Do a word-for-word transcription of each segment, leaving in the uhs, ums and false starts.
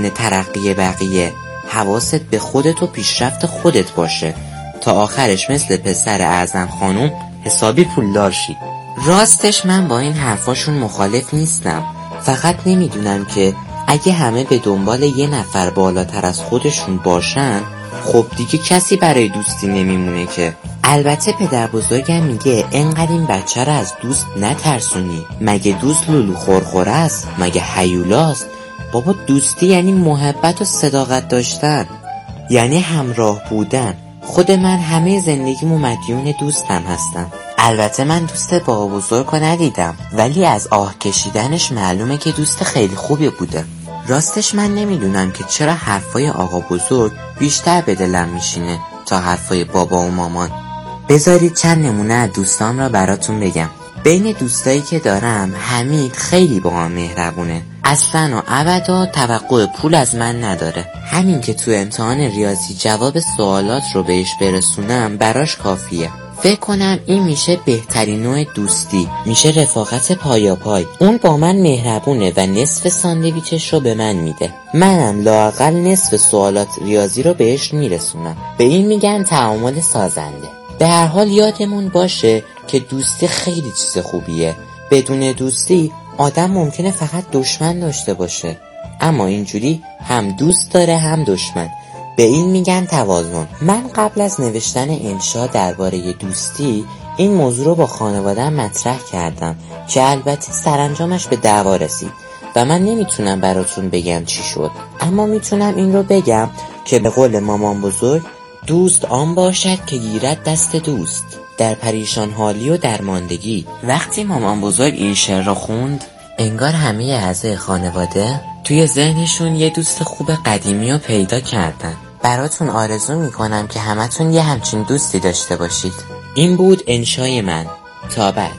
بدون ترقی بقیه. حواست به خودت و پیشرفت خودت باشه تا آخرش مثل پسر اعظم خانوم حسابی پولدار شی. راستش من با این حرفاشون مخالف نیستم، فقط نمیدونم که اگه همه به دنبال یه نفر بالاتر از خودشون باشن، خب دیگه کسی برای دوستی نمیمونه که. البته پدر بزرگم میگه انقدر این بچه رو از دوست نترسونی، مگه دوست لولو خورخوره است؟ مگه هیولاست؟ بابا دوستی یعنی محبت و صداقت داشتن، یعنی همراه بودن. خود من همه زندگیمو مدیون دوستم هستم. البته من دوست بابا بزرگ رو ندیدم، ولی از آه کشیدنش معلومه که دوست خیلی خوبی بوده. راستش من نمیدونم که چرا حرفای آقا بزرگ بیشتر به دلم میشینه تا حرفای بابا و مامان. بذارید چند نمونه از دوستام را براتون بگم. بین دوستایی که دارم حمید خیلی با هم مهربونه، اصلا و ابدا توقع پول از من نداره. همین که تو امتحان ریاضی جواب سوالات رو بهش برسونم براش کافیه. فکر کنم این میشه بهترین نوع دوستی، میشه رفاقت پایا پای. اون با من مهربونه و نصف ساندویچش رو به من میده، منم لااقل نصف سوالات ریاضی رو بهش میرسونم. به این میگن تعامل سازنده. به هر حال یادمون باشه که دوستی خیلی چیز خوبیه. بدون دوستی آدم ممکنه فقط دشمن داشته باشه، اما اینجوری هم دوست داره هم دشمن. به این میگن توازن. من قبل از نوشتن انشا درباره دوستی این موضوع رو با خانواده‌ام مطرح کردم که البته سرانجامش به دعوا رسید و من نمیتونم براتون بگم چی شد، اما میتونم این رو بگم که به قول مامان بزرگ دوست آن باشد که گیرد دست دوست در پریشان حالی و درماندگی. وقتی مامان بزرگ این شعر رو خوند، انگار همه اعضای خانواده توی ذهنشون یه دوست خوب قدیمی رو پیدا کردن. براتون آرزو میکنم که همتون یه همچین دوستی داشته باشید. این بود انشای من. تا بعد.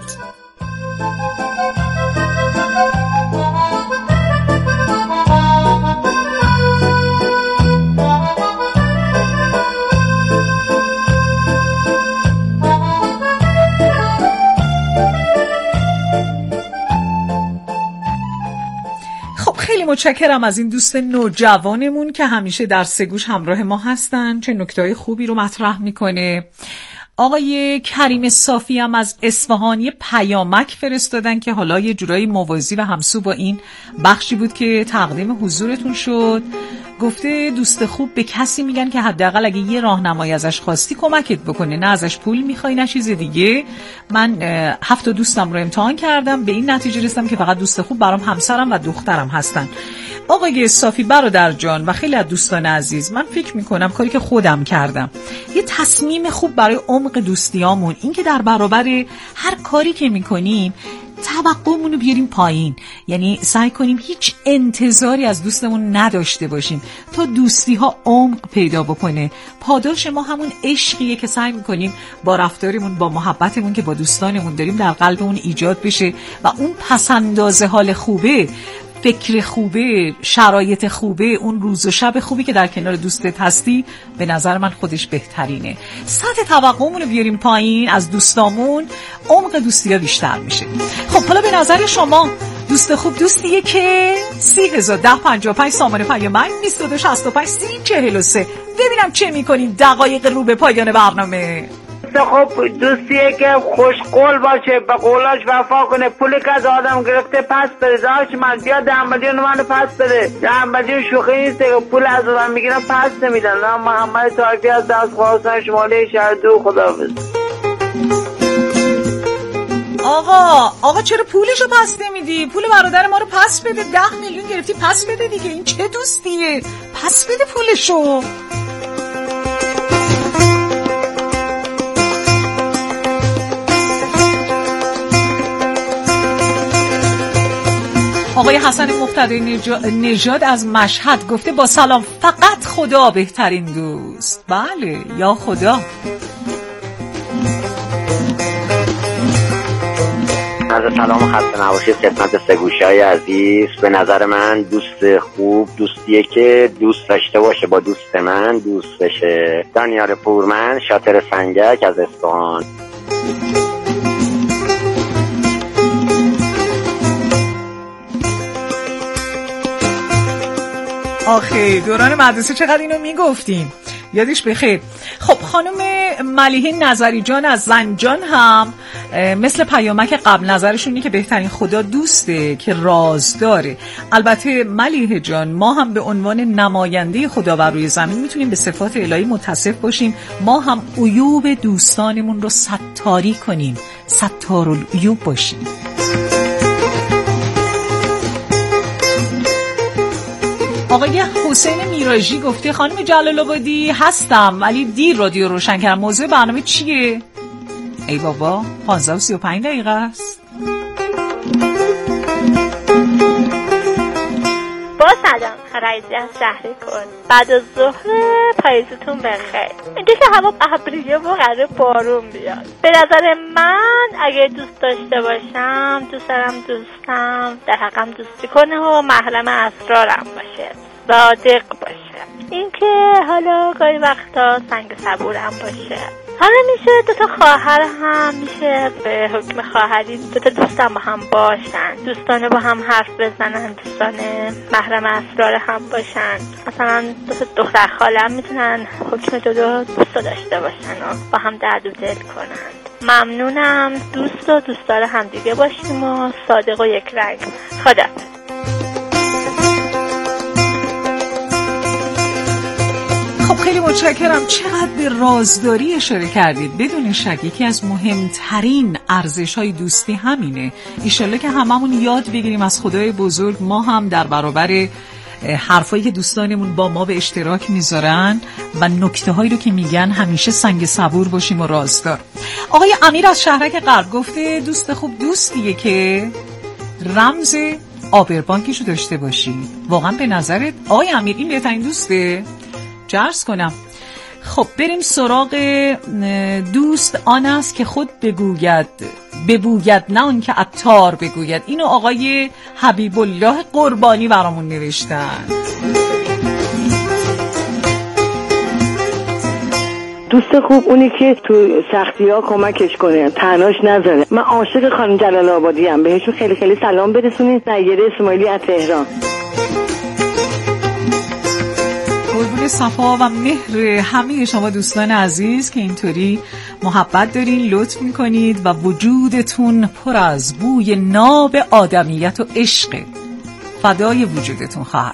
متشکرم از این دوست نوجوانمون که همیشه در سه گوش همراه ما هستن، چه نکته‌های خوبی رو مطرح میکنه. آقای کریم صافی هم از اصفهان یه پیامک فرستادن که حالا یه جورایی موازی و همسو با این بخشی بود که تقدیم حضورتون شد. گفته دوست خوب به کسی میگن که حداقل اگه یه راهنمایی ازش خواستی کمکت بکنه، نه ازش پول میخوای نه چیز دیگه. من هفت تا دوستم رو امتحان کردم، به این نتیجه رسیدم که فقط دوست خوب برام همسرم و دخترم هستن. آقای صافی برادر جان و خیلی از دوستان عزیز، من فکر میکنم کاری که خودم کردم، یه تصمیم خوب برای عمق دوستیامون این که در برابر هر کاری که میکنیم توقعمون رو بیاریم پایین، یعنی سعی کنیم هیچ انتظاری از دوستمون نداشته باشیم تا دوستی ها عمق پیدا بکنه. پاداش ما همون عشقیه که سعی میکنیم با رفتارمون، با محبتمون که با دوستانمون داریم در قلبمون ایجاد بشه و اون پسنداز حال خوبه، فکر خوبه، شرایط خوبه، اون روز و شب خوبی که در کنار دوستت هستی، به نظر من خودش بهترینه. سطح توقعمون رو بیاریم پایین از دوستامون، عمق دوستی ها بیشتر میشه. خب حالا به نظر شما دوست خوب دوستیه که سی هزار ده پنجاه و پنج سامان پیامک بیست و دو شصت و پنج سی چهل و سه. ببینم چه میکنین دقایق رو به پایان برنامه. خب دوستیه که خوش قول باشه، به قولاش وفا کنه، پولی که از آدم گرفته پس بده. داشت من بیا ده میلیون منو پس بده. ده میلیون شوخی نیست که پول از آدم میگیرن پس نمیدن. من محمد طایفی از دست خواستن شمالی شهر دو. خداحافظ. آقا آقا چرا پولشو پس نمیدی؟ پول برادر ما رو پس بده. ده میلیون گرفتی پس بده دیگه. این چه دوستیه؟ پس بده پولشو. آقای حسن مقتدی نژاد از مشهد گفته با سلام، فقط خدا بهترین دوست. بله یا خدا. از سلام و خسته نباشید خدمت سه گوشه‌های عزیز. به نظر من دوست خوب دوستیه که دوست داشته باشه با دوست من دوست بشه. دانیار پورمن شاطر سنگک از اصفهان. آخه دوران مدرسه چقدر اینو میگفتیم، یادش بخیر. خب خانم ملیحه نظری جان از زنجان هم مثل پیامک قبل نظرشونی که بهترین خدا دوسته که راز داره. البته ملیحه جان ما هم به عنوان نماینده خدا بر روی زمین میتونیم به صفات الهی متصف باشیم، ما هم عیوب دوستانمون رو ستاری کنیم، ستارالعیوب باشیم. آقای حسین میراژی گفته خانم جلال آبادی هستم ولی دیر رادیو روشن کردم، موضوع برنامه چیه؟ ای بابا پانزده و سی و پنج دقیقه است. با سلام رئیسی از شهری کن، بعد از ظهر پاییزتون بخیر. اینجا که هوا ابریه و قراره بارون بیاد. به نظر من اگه دوست داشته باشم دوست دارم دوستم در حقم دوستی کنه و محرم اسرارم باشه، صادق باشه. اینکه حالا گاهی وقتا سنگ صبورم باشه. حالا میشه دوتا خواهر هم میشه به حکم خواهری دوتا دوستم با هم باشن، دوستانه با هم حرف بزنن، دوستانه محرم اسرار هم باشن. مثلا دوتا دختر خالم میتونن حکم دوتا دوست داشته باشن و با هم درد و دل کنن. ممنونم. دوست و دوستدار هم دیگه باشیم و صادق و یک رنگ. خداحافظ. خب خیلی متشکرم. چقدر به رازداری اشاره کردید. بدون شک یکی از مهمترین ارزش‌های دوستی همینه. ایشالله که هممون یاد بگیریم از خدای بزرگ ما هم در برابر حرفایی که دوستانمون با ما به اشتراک میذارن و نکته هایی رو که میگن همیشه سنگ صبور باشیم و رازدار. آقای امیر از شهرک غرب گفته دوست خوب دوستیه که رمز آبربانکشو داشته باشی. واقعا به نظرت آقای امیر این بهترین دوسته؟ جرس کنم. خب بریم سراغ دوست آن است که خود بگوید ببوید نه اون که عطار بگوید. اینو آقای حبیب الله قربانی برامون نوشتن. دوست خوب اونی که تو سختی ها کمکش کنه، تنهاش نذاره. من عاشق خانم جلال آبادی ام، بهشون خیلی خیلی سلام برسونید. نیره اسماعیلی از تهران. قربون صفا و مهر همه شما دوستان عزیز که اینطوری محبت دارین، لطف میکنید و وجودتون پر از بوی ناب آدمیت و عشق. فدای وجودتون خواهر.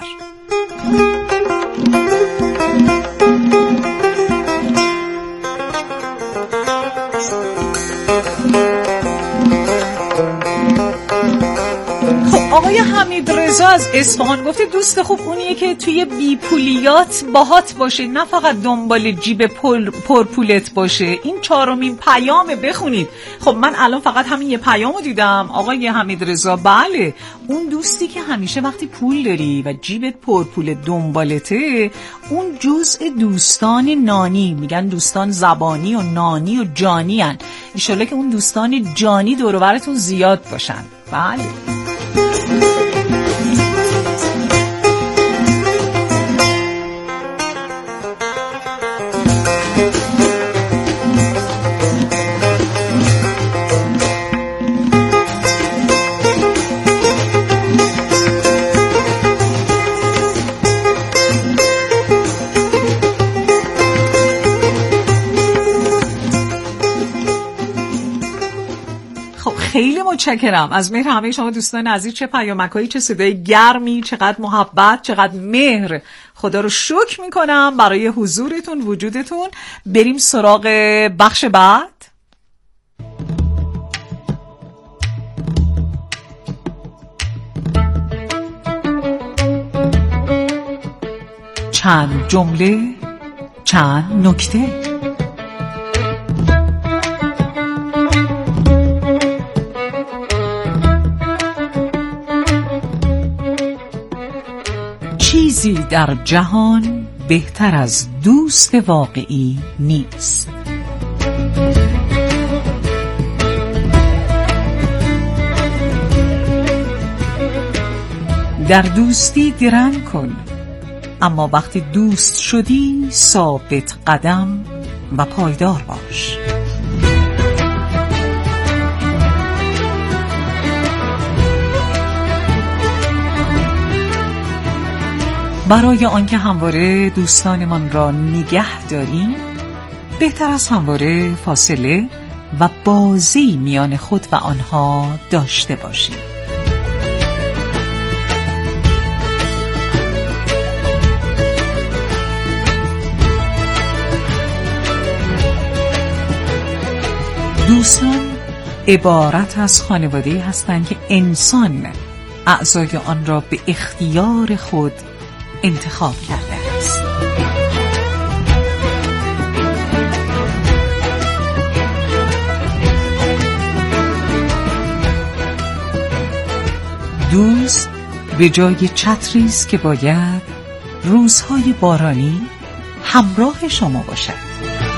آقای حمید رضا از اصفهان گفته دوست خوب اونیه که توی بیپولیات باهات باشه، نه فقط دنبال جیب پل پرپولت باشه. این چهارمین پیامه، بخونید. خب من الان فقط همین یه پیامو دیدم آقای حمید رضا. بله اون دوستی که همیشه وقتی پول داری و جیبت پرپول دنبالته، اون جزء دوستان نانی، میگن دوستان زبانی و نانی و جانی هن. انشالله که اون دوستان جانی دور و برتون زیاد باشن. بله خیلی متشکرم از مهر همه شما دوستان عزیز. چه پیامکایی، چه صدای گرمی، چقدر محبت، چقدر مهر. خدا رو شکر میکنم برای حضورتون، وجودتون. بریم سراغ بخش بعد. چند جمله، چند نکته. چیزی در جهان بهتر از دوست واقعی نیست. در دوستی درنگ کن، اما وقتی دوست شدی ثابت قدم و پایدار باش. برای آنکه همواره دوستانمان را نگه داریم بهتر است همواره فاصله و بازی میان خود و آنها داشته باشیم. دوستان عبارت از خانواده‌ای هستند که انسان اعضای آن را به اختیار خود انتخاب کرده است. دوست به جای چتری است که باید روزهای بارانی همراه شما باشد.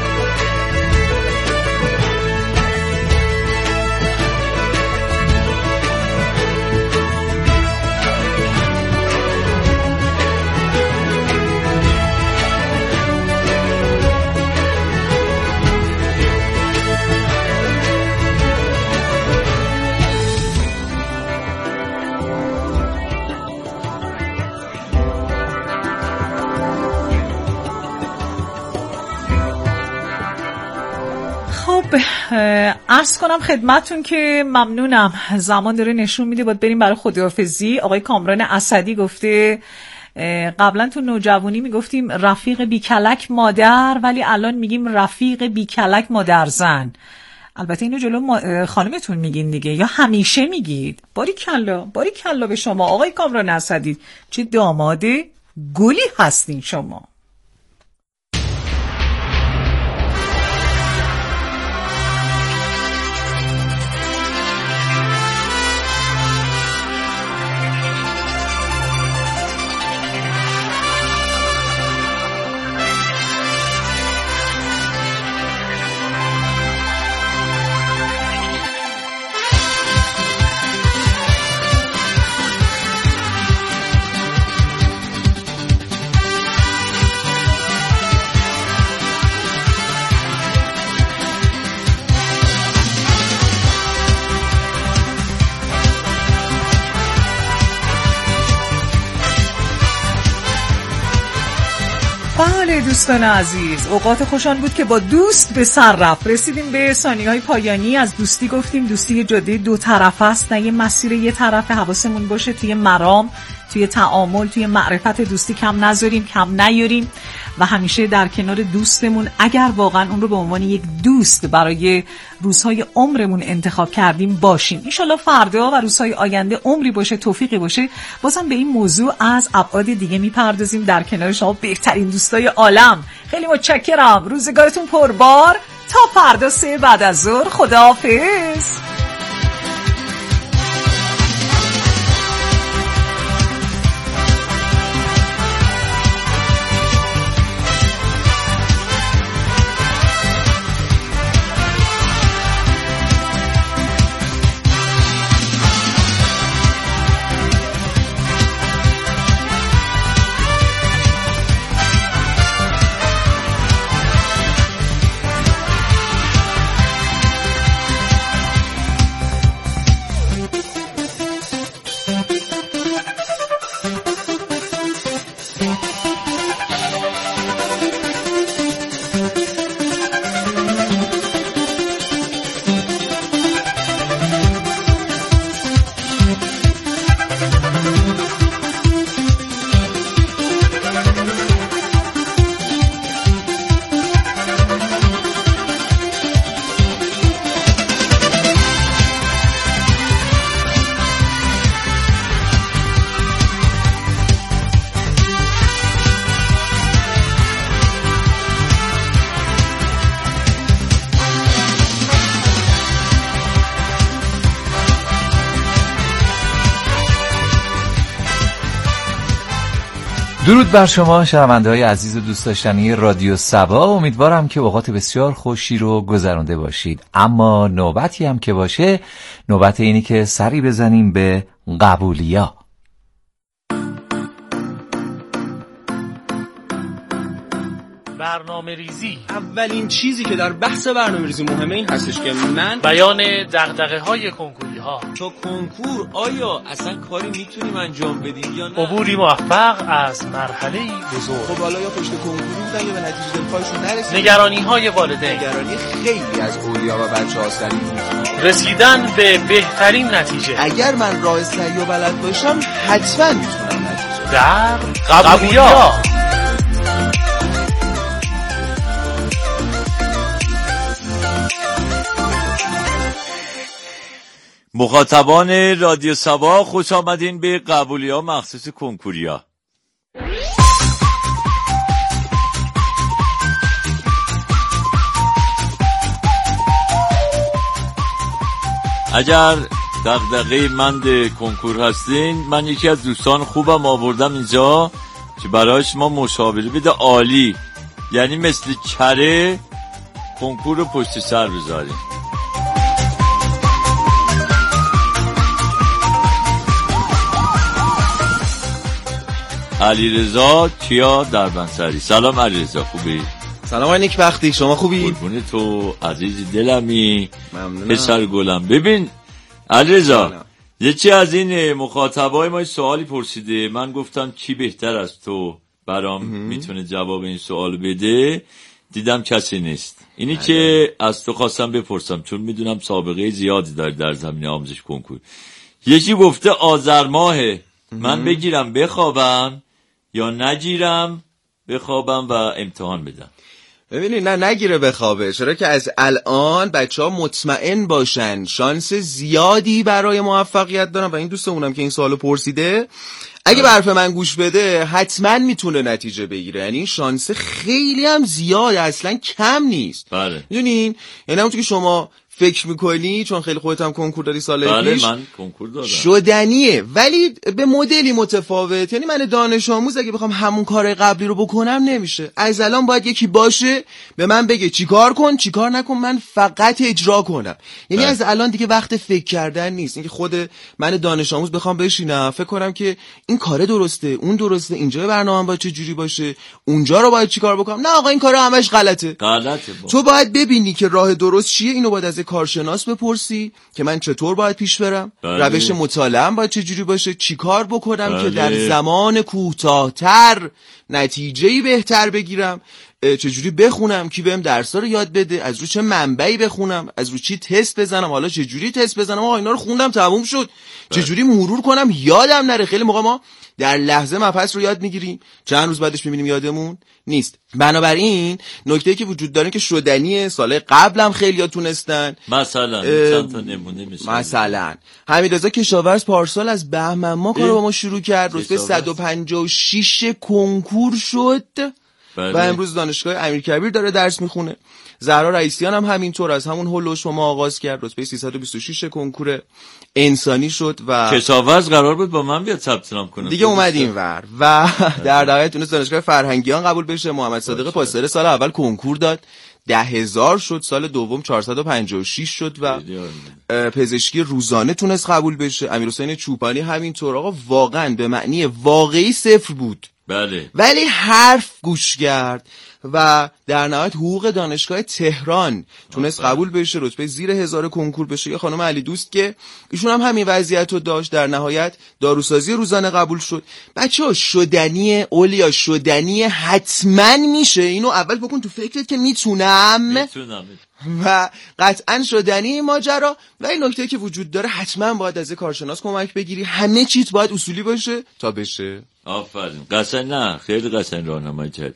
عرض کنم خدمتون که ممنونم. زمان داره نشون میده باید بریم برای خداحافظی. آقای کامران اسدی گفته قبلا تو نوجوانی میگفتیم رفیق بیکلک مادر، ولی الان میگیم رفیق بیکلک مادر زن. البته اینو جلو خانمتون میگین دیگه، یا همیشه میگید؟ باری کلا باری کلا به شما آقای کامران اسدی، چه داماد گلی هستین شما. دوستان عزیز، اوقات خوشان بود که با دوست به سر رفت. رسیدیم به ثانیه‌های پایانی. از دوستی گفتیم دوستی جاده دو طرفه است، نه یه مسیر یه طرفه. حواسمون باشه توی مرام، توی تعامل، توی معرفت دوستی کم نذاریم، کم نیاریم و همیشه در کنار دوستمون اگر واقعا اون رو به عنوان یک دوست برای روزهای عمرمون انتخاب کردیم باشیم. انشالله فردا و روزهای آینده عمری باشه، توفیقی باشه، بازم به این موضوع از ابعاد دیگه میپردازیم در کنار شما بهترین دوستای عالم. خیلی متشکرم. روزگارتون پربار. تا فردا سه بعد از ظهر. خداحافظ. درود بر شما شنونده‌های عزیز و دوست داشتنی رادیو سبا. امیدوارم که اوقات بسیار خوشی رو گذرانده باشید. اما نوبتی هم که باشه، نوبت اینی که سری بزنیم به قبولیا. برنامه ریزی. اولین چیزی که در بحث برنامه ریزی مهمه این هستش که من بیان دغدغه‌های کنکوری ها ها. تا کنکور آیا اصلا کاری میتونیم انجام بدیم یا نه؟ عبوری موفق از مرحله‌ای بزرگ. خب حالا یا پشت کنکوری بودن یا به نتیجه دلخواهشون نرسیدن. نگرانی‌های والدین. نگرانی خیلی از اولیا و بچه‌ها سری رسیدن به بهترین نتیجه. اگر من راه صحیح و بلد باشم حتما میتونم نتیجه. در قبولیا. مخاطبان رادیو سبا خوش آمدین به قبولیا مخصوص کنکوریا. اگر دغدغه مند کنکور هستین، من یکی از دوستان خوبم آوردم اینجا که برایش ما مشاوره بده. عالی، یعنی مثل کره کنکور رو پشت سر بذاریم. علیرضا کیا دربنسری. سلام علیرضا، خوبی؟ سلام آقای نیکبختی، شما خوبی؟ قربون تو عزیز دلمی، ممنونم. پسر گلم. ببین علیرضا، یکی از این مخاطبای ما سوالی پرسیده، من گفتم کی بهتر از تو برام میتونه جواب این سوال بده، دیدم کسی نیست. اینی هی که از تو خواستم بپرسم چون میدونم سابقه زیادی داری در زمینه آموزش کنکور. یکی گفته آذر ماهه، من بگیرم بخوابم یا نگیرم بخوابم و امتحان بدم؟ ببینید، نه نگیره بخوابه، چرا که از الان بچه ها مطمئن باشن شانس زیادی برای موفقیت دارن. و این دوستمونم که این سوالو پرسیده اگه به حرف من گوش بده حتما میتونه نتیجه بگیره، یعنی این شانس خیلی هم زیاده، اصلا کم نیست. بله میدونین، یعنی همونطور که شما فکر میکنی، چون خیلی خودت هم کنکور دادی سال بله پیش، من کنکور دادم، شدنیه، ولی به مدلی متفاوت. یعنی من دانش آموز اگه بخوام همون کار قبلی رو بکنم نمیشه. از الان باید یکی باشه به من بگه چیکار کن چیکار نکن، من فقط اجرا کنم. یعنی بله. از الان دیگه وقت فکر کردن نیست. اینکه خود من دانش آموز بخوام بشینم فکر کنم که این کار درسته، اون درسته، اینجا برنامه باید چه جوری باشه، اونجا رو باید چیکار بکنم. نه آقا، این کارا همش غلطه. غلطه با. تو باید ببینی که راه درست چیه، اینو باید از کارشناس بپرسی که من چطور باید پیش برم، بله. روش مطالعه‌ام باید چه جوری باشه، چیکار بکنم بله. که در زمان کوتاه‌تر نتیجه‌ای بهتر بگیرم، چجوری بخونم، کی بهم درس‌ها رو یاد بده، از رو چه منبعی بخونم، از رو چی تست بزنم، حالا چجوری تست بزنم، آقا اینا رو خوندم تموم شد، چجوری مرور کنم یادم نره. خیلی موقع ما در لحظه مبحث رو یاد میگیریم، چند روز بعدش میبینیم یادمون نیست. بنابراین نکته‌ای که وجود داره که شدنیه، سال قبلم خیلی‌ها تونستن. مثلا چند تا نمونه میشه. مثلا حمیدرضا کشاورز پارسال از بهمن ماه کارو با ما شروع کرد، رتبه صد و پنجاه و شش کنکور شد. بله. و امروز دانشگاه امیرکبیر داره درس میخونه. زهرا رئیسیان هم همینطور از همون هولوش با ما آغاز کرد، رتبه سیصد و بیست و شش کنکور انسانی شد. و کشاورز قرار بود با من بیاد ثبت نام کنه، دیگه اومد اینور و در نهایت تونست دانشگاه فرهنگیان قبول بشه. محمد صادق پاسدار سال اول کنکور داد، ده هزار شد، سال دوم چهارصد و پنجاه و شش شد و پزشکی روزانه تونست قبول بشه. امیرحسین چوپانی همینطور. آقا واقعا به معنی واقعی صفر بود، بله، ولی حرف گوش کرد و در نهایت حقوق دانشگاه تهران تونست قبول بشه، رتبه زیر هزار کنکور بشه. یه خانم علی دوست که ایشون هم همین وضعیت رو داشت، در نهایت داروسازی روزانه قبول شد. بچه‌ها شدنی، اولیا شدنی حتما میشه. اینو اول بکن تو فکرت که میتونم میتونم و قطعا شدنی ماجرا. و این نکته که وجود داره، حتما باید از کارشناس کمک بگیری، همه چیز باید اصولی باشه تا بشه. آفرین، قشنگ، نه خیلی قشنگ راهنمایی کرد.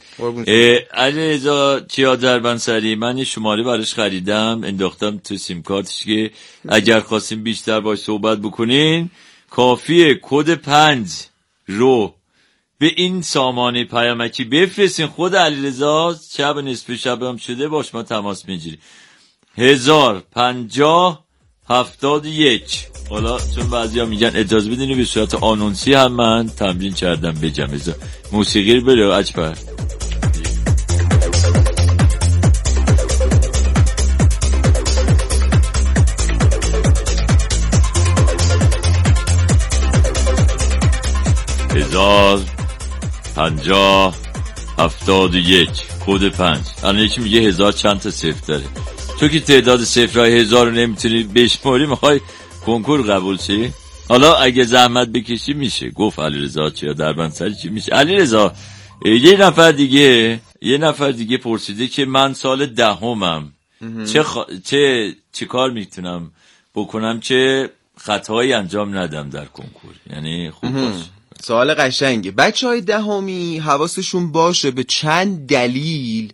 علیرضا کیا دربنسری، من یه شماره براش خریدم انداختم تو سیم کارتش که اگر خواستیم بیشتر باش صحبت بکنین کافیه کد پنج رو به این سامانه پیامکی بفرستین. خود علیرضا شب نصف شب هم شده باش ما تماس میگیری. هزار پنجاه هفتاد یک. حالا چون بعضی ها میگن اجازه بدینی به صورت آنونسی هم من تمرین کردم بجم. موسیقی رو بره اجبر. هزار پنجاه هفتاد یک کد پنج. الان یکی میگه هزار چند تا صفر داره. تو که تعداد صفرهای هزار رو نمیتونی بشماری، میخوای کنکور قبول شی؟ حالا اگه زحمت بکشی میشه. گفت علیرضا چیا در بنسری چی میشه. علیرضا یه نفر دیگه یه نفر دیگه پرسیده که من سال دهمم چه خ... چه چه کار میتونم بکنم چه خطایی انجام ندم در کنکور، یعنی خوب باشه. سوال قشنگه. بچهای دهمی حواسشون باشه به چند دلیل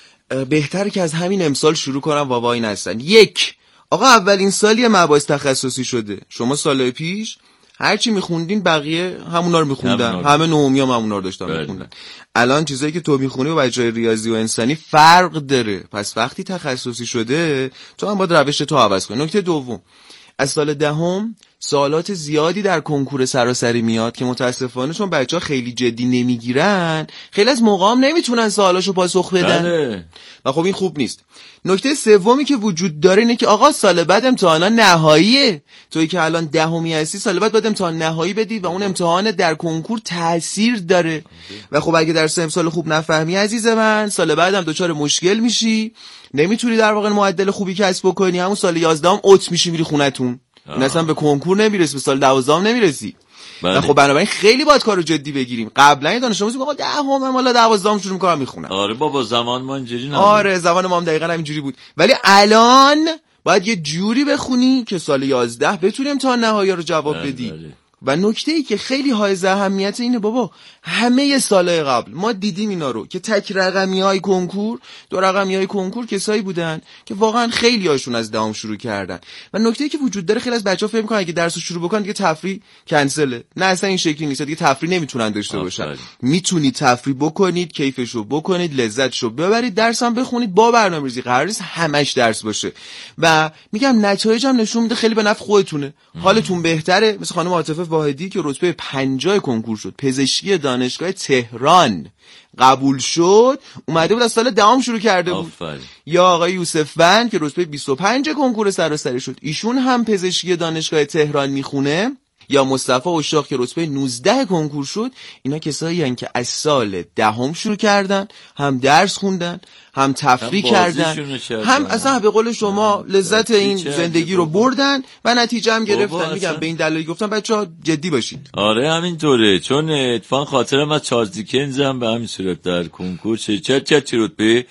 بهتره که از همین امسال شروع کنن و وای نستن. یک، آقا اولین سالی مباحث تخصصی شده. شما سالهای پیش هرچی میخوندین بقیه همونا رو میخوندن، همه نهمی هم همونا رو داشتن میخوندن. الان چیزایی که تو میخونی و بچهای ریاضی و انسانی فرق داره. پس وقتی تخصصی شده تو هم باید روش تو عوض کنی. نکته دوم، از سال دهم سوالات زیادی در کنکور سراسری میاد که متاسفانه چون بچه‌ها خیلی جدی نمیگیرن خیلی از موقع هم نمیتونن سوالاشو پاسخ بدن بله. و خب این خوب نیست. نکته سومی که وجود داره اینه که آقا سال بعد امتحانا نهاییه. تویی که الان دهمی هستی سال بعد باید امتحان نهایی بدی و اون امتحان در کنکور تاثیر داره و خب اگه درس امسال خوب نفهمی عزیز من سال بعد هم دچار مشکل میشی، نمیتونی در واقع معدل خوبی کسب بکنی، همون سال یازدهم اوت میشی میری خونتون. این اصلا به کنکور نمیرسی، به سال دوازدهم نمیرسی. بله. خب بنابراین خیلی باید کارو جدی بگیریم. قبلا دانش آموزی میگه آقا دهم حالا دوازدهم شروع میکنم میخونم. آره بابا زمان ما اینجوری نبود. آره زمان ما هم دقیقاً همینجوری بود. ولی الان باید یه جوری بخونی که سال یازده بتونی امتحان نهایی رو جواب بله بدی. بله. و نکته ای که خیلی حائز اهمیت اینه بابا همه سالهای قبل ما دیدیم اینا رو که تک رقمی های کنکور دو رقمی های کنکور کسایی بودن که واقعا خیلی هاشون از دهم شروع کردن و نکته ای که وجود داره خیلی از بچه‌ها فکر می‌کنن اگه درسو شروع بکنن دیگه تفریح کنسله. نه اصلا این شکلی نیست. دیگه تفریح نمیتونن داشته باشن. میتونید تفریح بکنید، کیفشو بکنید، لذتشو ببرید، درس هم بخونید با برنامه‌ریزی. قرار نیست همش درس باشه و میگم نتایجم نشون میده خیلی به نفع خودتونه. حالتون بهتره. مثل خانم عاطفه واحدی که رتبه پنجاه کنکور شد، پزشکی دانشگاه تهران قبول شد، اومده بود از سال دهم شروع کرده بود. آفره. یا آقای یوسف بند که رتبه بیست و پنج کنکور سراسری شد، ایشون هم پزشکی دانشگاه تهران میخونه. یا مصطفی اشاق که رتبه نوزده کنکور شد. اینا کسایی هستن که از سال دهم شروع کردن، هم درس خوندن، هم تفریح کردن، هم اصلا به قول شما لذت این زندگی رو بردن و نتیجه هم گرفتن. میگم به این دلایل گفتم بچه‌ها جدی باشید. آره همینطوره. چون اتفاقا خاطرم از چارلز دیکنز هم به همین صورت در کنکور چه چه چه رتبه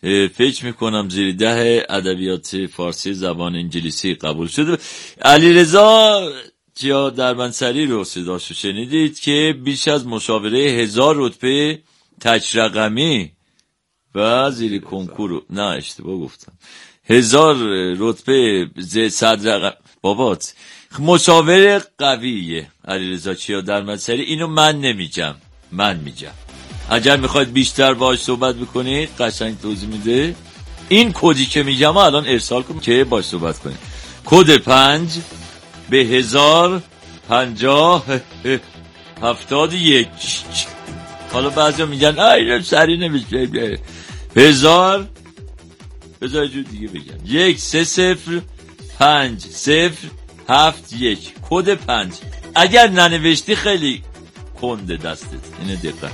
فکر میکنم زیر ده ادبیات فارسی زبان انگلیسی قبول شده. علیرضا جیا در بنسری رو صداشو شنیدید که بیش از مشاوره هزار رتبه تک رقمی و زیر کنکور، نه اشتباه گفتم، هزار رتبه زیر صد رقم. بابات مشاوره قویه علیرضا چیا در بنسری. اینو من نمیگم، من میگم. اگر میخواید بیشتر باهاش صحبت بکنید قشنگ توضیح میده. این کدی که میگم الان ارسال کنید که باهاش صحبت کنید. کد پنج به هزار پنجاه هفتاد یک. حالا بعضی میگن اینا سری نمیشه. هزار بذار جور دیگه بگم. یک سه صفر پنج صفر هفت یک. کد پنج. اگر ننوشتی خیلی کنده دستت. اینه دقت.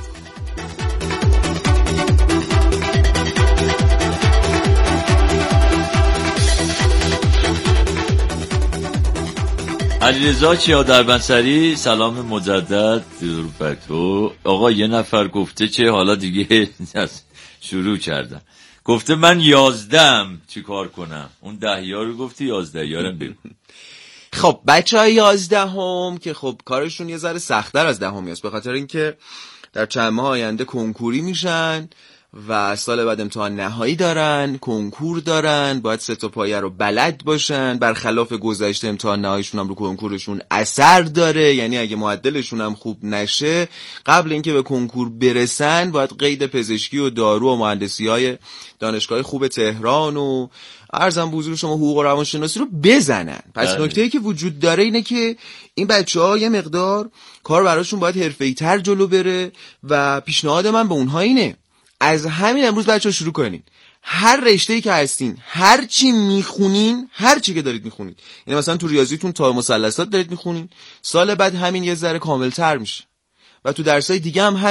علیرضا چیا در بنسری سلام مجدد درود بر تو. آقا یه نفر گفته که حالا دیگه شروع کردم، گفته من یازدهم چی کار کنم؟ اون ده یا رو گفتی یازده یارم بگو. خب بچه های یازدهم که خب کارشون یه ذره سخت‌تر از دهمی است، به خاطر اینکه در چند ماه آینده کنکوری میشن و سال بعد امتحان نهایی دارن، کنکور دارن، باید سه تا پایه رو بلد باشن. برخلاف گذشته امتحان نهاییشون هم رو کنکورشون اثر داره، یعنی اگه معدلشون هم خوب نشه قبل اینکه به کنکور برسن باید قید پزشکی و دارو و مهندسی های دانشگاه خوب تهران و عرضم به حضور شما حقوق و روانشناسی رو بزنن. پس نکته‌ای که وجود داره اینه که این بچه‌ها یه مقدار کار براشون باید حرفه‌ای‌تر جلو بره و پیشنهاد من به اونها اینه از همین امروز بچه‌ها شروع کنین. هر رشته‌ای که هستین، هر چی میخونین، هر چی که دارید میخونید، یعنی مثلا تو ریاضیتون تا مثلثات دارید میخونین، سال بعد همین یه ذره کاملتر میشه و تو درسای دیگه هم همینه.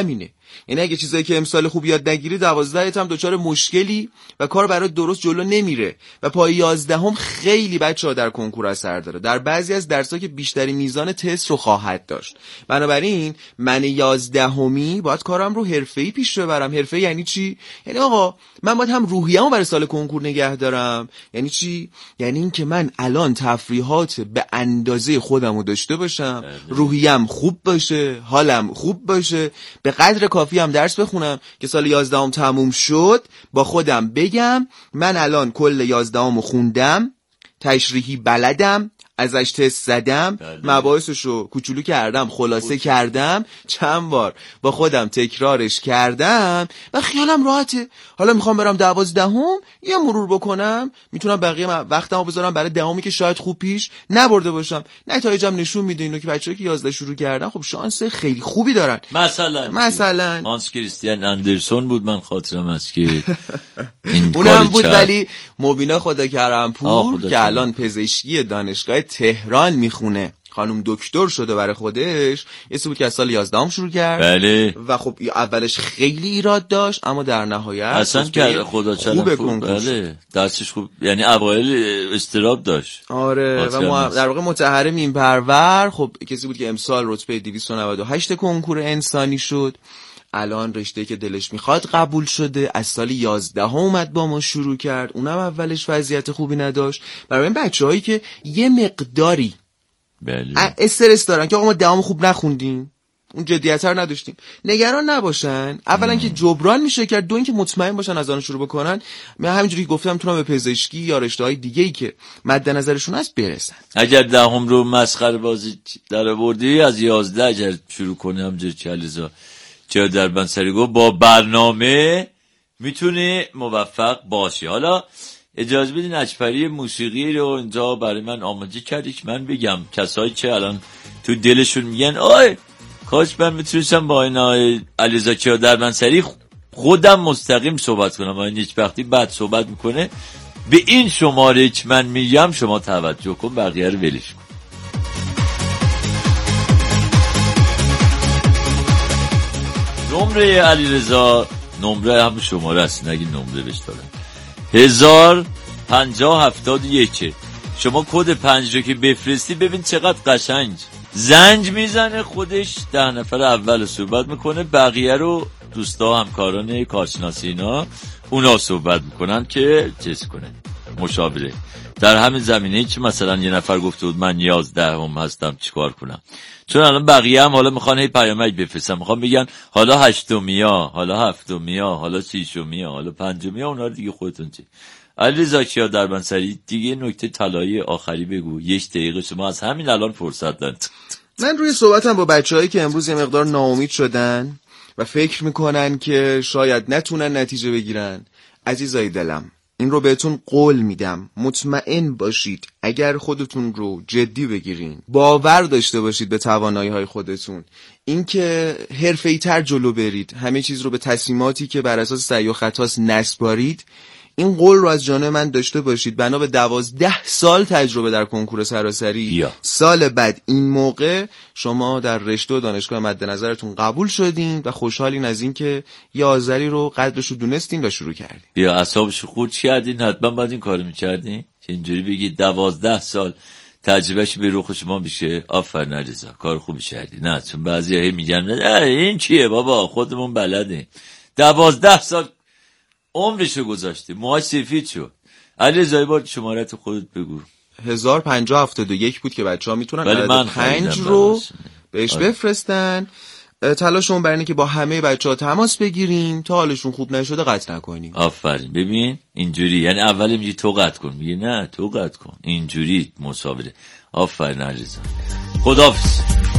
یعنی اگه چیزایی که امسال خوب یاد نگیری دوازدهت هم دچار مشکلی و کار برای درست جلو نمیره و پای یازدهم خیلی بچه‌ها در کنکور اثر داره. در بعضی از درس‌ها که بیشتری میزان تست رو خواهد داشت. بنابراین من یازدهمی باید کارم رو حرفه‌ای پیش ببرم. حرفه یعنی چی؟ یعنی آقا من باید هم روحیه‌مو برای سال کنکور نگه دارم. یعنی چی؟ یعنی این که من الان تفریحات به اندازه خودمو داشته باشم، روحیه‌ام خوب باشه، حالم خوب باشه، به قدر کافی هم درس بخونم که سال یازدهم تموم شد با خودم بگم من الان کل یازدهمو خوندم، تشریحی بلدم، ازش تست زدم، مباحثشو کوچولو کردم، خلاصه خوش. کردم، چند بار با خودم تکرارش کردم و خیالم راحته. حالا میخوام برم دوازدهم یه مرور بکنم، میتونم بقیه وقتمو بذارم برای دهمی که شاید خوب پیش نبرده باشم. نتایجم نشون میده اینو که بچه‌ها که یازده شروع کردن خب شانس خیلی خوبی دارن. مثلا مثلا هانس کریستیان اندرسون بود، من خاطرم هست که اونم بود، ولی مبینا خدا کرم‌پور که الان پزشکی دانشگاه تهران میخونه، خانم دکتر شده برای خودش، یه بود که از سال یازدهم شروع کرد. بله. و خب اولش خیلی ایراد داشت اما در نهایت اصلا که خدا چرا خوب. بله درسش خوب، یعنی اوایل استراب داشت. آره و ما در واقع متحر میم پرور. خب کسی بود که امسال رتبه دویست و نود و هشت کنکور انسانی شد. الان رشته که دلش میخواد قبول شده، از سال یازدهم اومد با ما شروع کرد، اونم اولش وضعیت خوبی نداشت. برای این بچه‌هایی که یه مقداری بله استرس دارن که آقا ما دهم خوب نخوندیم، اون جدیت رو نداشتیم، نگران نباشن. اولا که جبران میشه کرد، دو اینکه مطمئن باشن از آن شروع بکنن. من همینجوری که گفتم میتونم به پزشکی یا رشته‌های دیگه‌ای که مد نظرشون هست برسن. اگر دهم رو مسخره بازی در آوردی، از یازده اگر شروع کنم جر چلیزا چرا در بنسری گفت با برنامه میتونه موفق باشی. حالا اجازه بدین اجپری موسیقی رو اینجا برای من آماده کردی که من بگم کسایی که الان تو دلشون میگن آی کاش من میتونستم با این آی علیزا چرا در بنسری خودم مستقیم صحبت کنم، این هیچ وقتی بعد صحبت میکنه. به این شماره که من میگم شما توجه کن، بقیه رو ولش کن. نمره علیرضا نمره هم شماره است، نگی نمره بهش دارم هزار پنجاه هفتاد و یک. شما کد پنج رو که بفرستی ببین چقدر قشنگ زنج میزنه، خودش ده نفر اول صحبت میکنه، بقیه رو دوستا همکاران کارشناسی اینا اونا صحبت میکنن که چیز کنه مشاوره در همین زمینه. که مثلا یه نفر گفته بود من یازدهم هستم چیکار کنم، چون الان بقیه هم حالا میخوان هی پیامک بفرستن، میخوان بگن حالا هشتمیا، حالا هفتمیا، حالا ششمیا، حالا پنجمیا، اونا رو دیگه خودتون چی. علیرضا کیا در بنسری دیگه نکته طلایی آخری بگو، یک دقیقه شما از همین الان فرصت دارید. من روی صحبتم با بچه‌هایی که امروز یه مقدار ناامید شدن و فکر میکنن که شاید نتونن نتیجه بگیرن، عزیزای دلم این رو بهتون قول میدم، مطمئن باشید اگر خودتون رو جدی بگیرین، باور داشته باشید به توانایی‌های خودتون، اینکه حرفه‌ای‌تر جلو برید، همه چیز رو به تصمیماتی که بر اساس سعی و خطاست نسپارید، این قول رو از جانب من داشته باشید. بنا به دوازده سال تجربه در کنکور سراسری بیا. سال بعد این موقع شما در رشته و دانشگاه مد نظرتون قبول شدین و خوشحالین از این که یه آذری رو قدرش رو دونستین و شروع کردین. بیا اعصابشو خورد کردین، حتما باید این کارو می‌کردین که اینجوری بگید دوازده سال تجربهش به روخ شما میشه. آفرین علیرضا کار خوبی کردی. نه چون بعضیا میگن این چیه بابا خودمون بلدیم. دوازده سال عمرشو گذاشته، موهاش سفید شد. علیرضا بار شماره تو خودت بگو. هزار پنجاه هفتاد و یک بود که بچه‌ها میتونن عدد پنج رو بهش آره. بفرستن. تلاشمون برای اینه که با همه بچه‌ها تماس بگیریم، تا حالشون خوب نشده قطع نکنیم. آفرین. ببین اینجوری، یعنی اول میگی تو قطع کن، میگه نه تو قطع کن، اینجوری مسابقه. آفرین علیرضا. خداحافظ.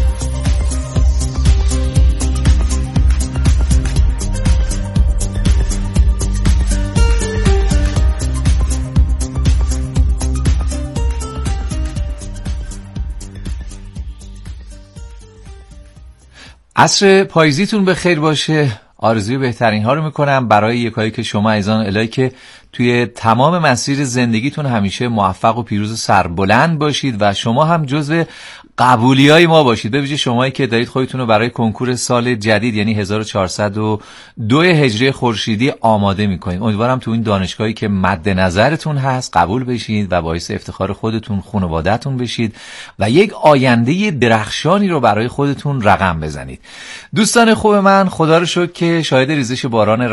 عصر پاییزیتون به خیر باشه. آرزوی بهترین ها رو میکنم برای یکایی که شما ایزان الهی که توی تمام مسیر زندگیتون همیشه موفق و پیروز و سربلند باشید و شما هم جزو قبولی های ما باشید، به ویژه شمایی که دارید خودتون رو برای کنکور سال جدید یعنی هزار و چهارصد و دو هجری خورشیدی آماده میکنید. امیدوارم تو این دانشگاهی که مد نظرتون هست قبول بشید و باعث افتخار خودتون، خانواده‌تون بشید و یک آینده درخشانی رو برای خودتون رقم بزنید. دوستان خوب من، خدا رو شکر که شاهد ریزش باران